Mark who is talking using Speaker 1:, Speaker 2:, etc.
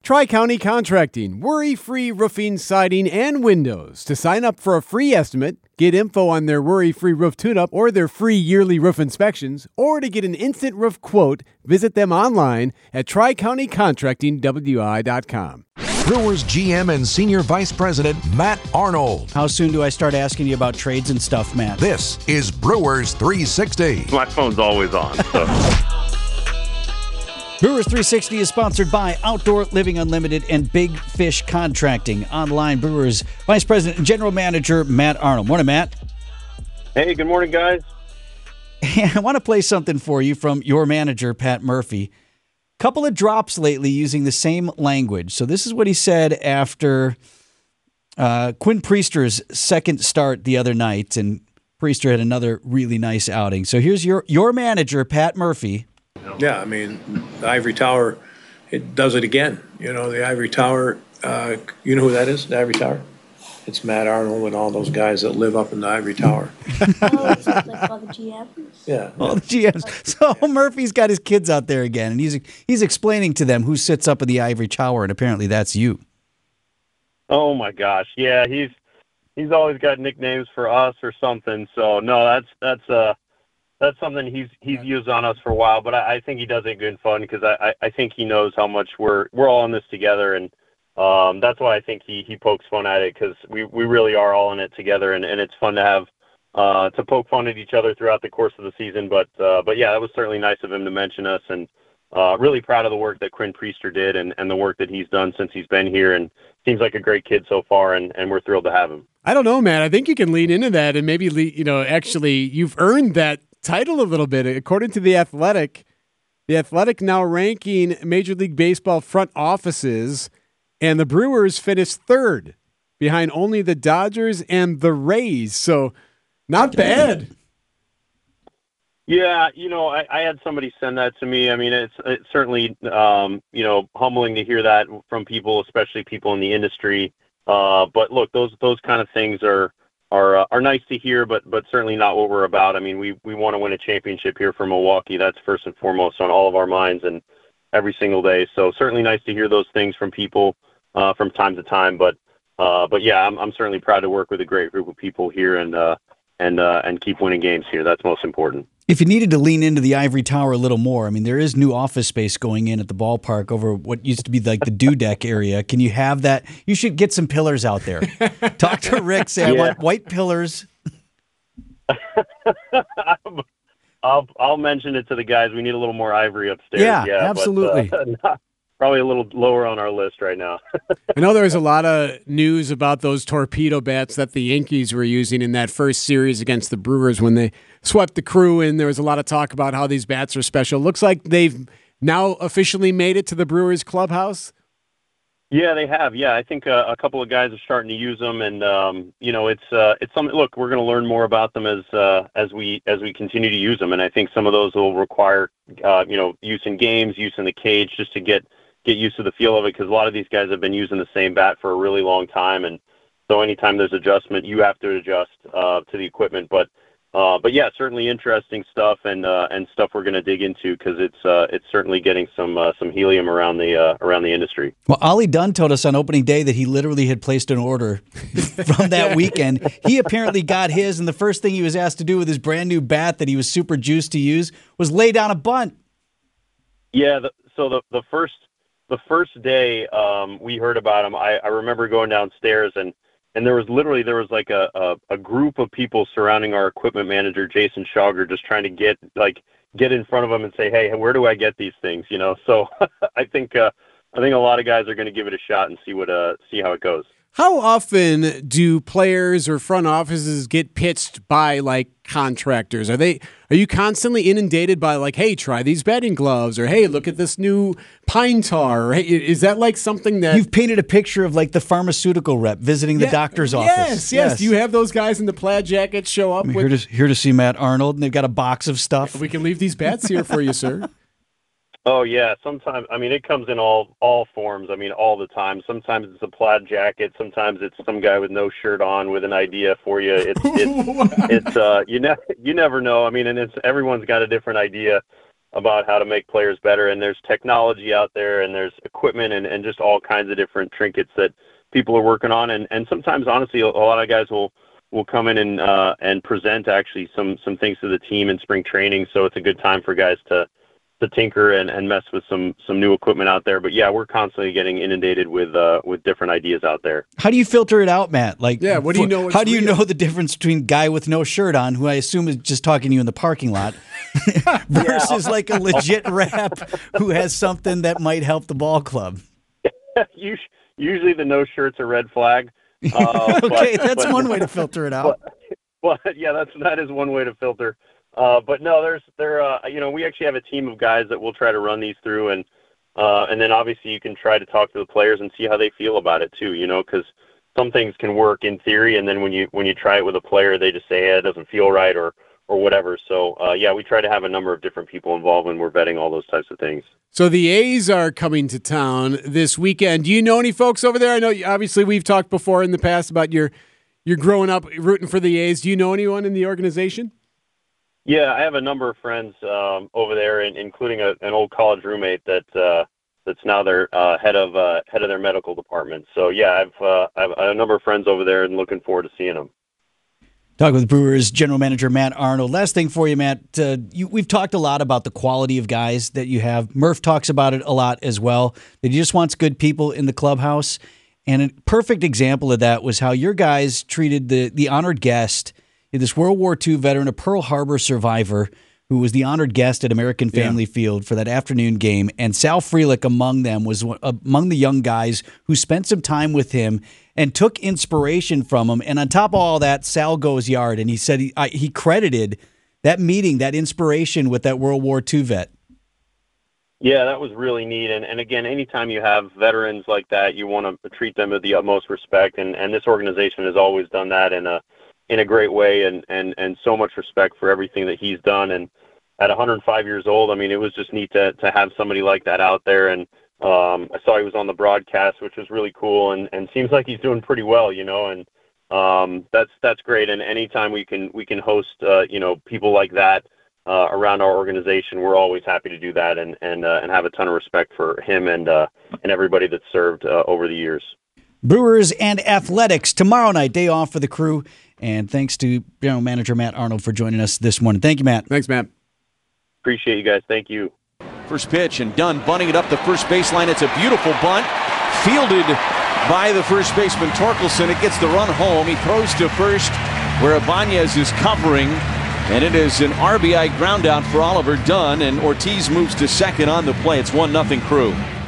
Speaker 1: Tri-County Contracting, worry-free roofing, siding, and windows. To sign up for a free estimate, get info on their worry-free roof tune-up or their free yearly roof inspections, or to get an instant roof quote, visit them online at tricountycontractingwi.com.
Speaker 2: Brewers GM and Senior Vice President Matt Arnold.
Speaker 3: How soon do I start asking you about trades and stuff, Matt?
Speaker 2: This is Brewers 360.
Speaker 4: My phone's always on. So.
Speaker 3: Brewers 360 is sponsored by Outdoor Living Unlimited and Big Fish Contracting. Online, Brewers Vice President and General Manager Matt Arnold. Morning, Matt.
Speaker 4: Hey, good morning, guys.
Speaker 3: I want to play something for you from your manager, Pat Murphy. Couple of drops lately using the same language. So this is what he said after Quinn Priester's second start the other night, and Priester had another really nice outing. So here's your manager, Pat Murphy.
Speaker 5: Yeah, I mean, the Ivory Tower, it does it again. You know, the Ivory Tower, you know who that is, the Ivory Tower? It's Matt Arnold and all those guys that live up in the Ivory Tower.
Speaker 6: Oh, is it like all the GMs?
Speaker 5: Yeah.
Speaker 3: All the GMs. So Murphy's got his kids out there again, and he's explaining to them who sits up in the Ivory Tower, and apparently that's you.
Speaker 4: Oh my gosh, yeah, he's always got nicknames for us or something. So no, that's something he's used on us for a while. But I think he does it good fun because I think he knows how much we're all in this together, and that's why I think he pokes fun at it, because we really are all in it together, and it's fun to have to poke fun at each other throughout the course of the season. But yeah, that was certainly nice of him to mention us, and really proud of the work that Quinn Priester did and the work that he's done since he's been here, and seems like a great kid so far, and we're thrilled to have him.
Speaker 1: I don't know, man. I think you can lean into that and maybe, actually you've earned that title a little bit. According to The Athletic now ranking Major League Baseball front offices, and the Brewers finished third behind only the Dodgers and the Rays. So not bad.
Speaker 4: Yeah, I had somebody send that to me. I mean, it's certainly, humbling to hear that from people, especially people in the industry. But look, those kind of things are nice to hear, but certainly not what we're about. I mean, we want to win a championship here for Milwaukee. That's first and foremost on all of our minds and every single day. So certainly nice to hear those things from people from time to time. But yeah, I'm certainly proud to work with a great group of people here and keep winning games here. That's most important.
Speaker 3: If you needed to lean into the Ivory Tower a little more, I mean, there is new office space going in at the ballpark over what used to be like the dew deck area. Can you have that? You should get some pillars out there. Talk to Rick, say, I want white pillars.
Speaker 4: I'll mention it to the guys. We need a little more ivory upstairs.
Speaker 3: Yeah, absolutely.
Speaker 4: But, probably a little lower on our list right now.
Speaker 1: I know there was a lot of news about those torpedo bats that the Yankees were using in that first series against the Brewers when they swept the Crew, and there was a lot of talk about how these bats are special. Looks like they've now officially made it to the Brewers clubhouse.
Speaker 4: Yeah, they have. Yeah, I think a couple of guys are starting to use them, and it's something. Look, we're going to learn more about them as we continue to use them, and I think some of those will require use in games, use in the cage, just to get used to the feel of it, because a lot of these guys have been using the same bat for a really long time, and so anytime there's adjustment, you have to adjust to the equipment. But yeah, certainly interesting stuff, and stuff we're going to dig into, because it's certainly getting some helium around the industry.
Speaker 3: Well, Ollie Dunn told us on opening day that he literally had placed an order from that weekend. He apparently got his, and the first thing he was asked to do with his brand new bat that he was super juiced to use was lay down a bunt.
Speaker 4: Yeah, so the first day we heard about him, I remember going downstairs, and there was like a group of people surrounding our equipment manager, Jason Schauger, just trying to get in front of him and say, hey, where do I get these things? So I think a lot of guys are going to give it a shot and see how it goes.
Speaker 1: How often do players or front offices get pitched by contractors? Are you constantly inundated by hey, try these batting gloves, or hey, look at this new pine tar, or hey, is that something that
Speaker 3: you've painted a picture of the pharmaceutical rep visiting the doctor's office?
Speaker 1: Yes. Do you have those guys in the plaid jackets show up?
Speaker 3: Here to see Matt Arnold, and they've got a box of stuff.
Speaker 1: We can leave these bats here for you, sir.
Speaker 4: Oh yeah, sometimes it comes in all forms. All the time. Sometimes it's a plaid jacket. Sometimes it's some guy with no shirt on with an idea for you. It's you never know. And everyone's got a different idea. about how to make players better. And there's technology out there, and there's equipment and just all kinds of different trinkets that people are working on. And sometimes, honestly, a lot of guys will come in and present actually some things to the team in spring training. So it's a good time for guys to tinker and mess with some new equipment out there. But yeah, we're constantly getting inundated with different ideas out there.
Speaker 3: How do you filter it out, Matt? Like,
Speaker 1: yeah, what do you know?
Speaker 3: How do you know the difference between guy with no shirt on, who I assume is just talking to you in the parking lot, versus like a legit rep who has something that might help the ball club?
Speaker 4: Usually the no shirt's a red flag.
Speaker 3: Okay, that's one way to filter it out.
Speaker 4: Well, yeah, that is one way to filter. But no, we actually have a team of guys that we'll try to run these through, and then obviously you can try to talk to the players and see how they feel about it too, because some things can work in theory, and then when you try it with a player, they just say, it doesn't feel right or whatever. So yeah, we try to have a number of different people involved when we're vetting all those types of things.
Speaker 1: So the A's are coming to town this weekend. Do you know any folks over there? I know obviously we've talked before in the past about your growing up rooting for the A's. Do you know anyone in the organization?
Speaker 4: Yeah, I have a number of friends over there, including an old college roommate that's now their head of their medical department. So yeah, I have a number of friends over there, and looking forward to seeing them.
Speaker 3: Talking with Brewers General Manager Matt Arnold. Last thing for you, Matt. We've talked a lot about the quality of guys that you have. Murph talks about it a lot as well. That he just wants good people in the clubhouse. And a perfect example of that was how your guys treated the honored guest, this World War II veteran, a Pearl Harbor survivor, who was the honored guest at American Family Field for that afternoon game. And Sal Frelick among them was among the young guys who spent some time with him and took inspiration from him. And on top of all that, Sal goes yard, and he said he credited that meeting, that inspiration with that World War II vet.
Speaker 4: Yeah, that was really neat. And again, anytime you have veterans like that, you want to treat them with the utmost respect. And this organization has always done that in a great way, and so much respect for everything that he's done. And at 105 years old, I mean, it was just neat to have somebody like that out there. And I saw he was on the broadcast, which was really cool, and seems like he's doing pretty well, and that's great. And anytime we can host people like that around our organization, we're always happy to do that, and have a ton of respect for him and everybody that's served over the years.
Speaker 3: Brewers and athletics tomorrow night, day off for the crew. And thanks to General Manager Matt Arnold for joining us this morning. Thank you, Matt.
Speaker 1: Thanks, Matt.
Speaker 4: Appreciate you guys. Thank you.
Speaker 7: First pitch, and Dunn bunting it up the first baseline. It's a beautiful bunt, fielded by the first baseman Torkelson. It gets the run home. He throws to first, where Ibanez is covering, and it is an RBI ground out for Oliver Dunn, and Ortiz moves to second on the play. It's 1-0 Crew.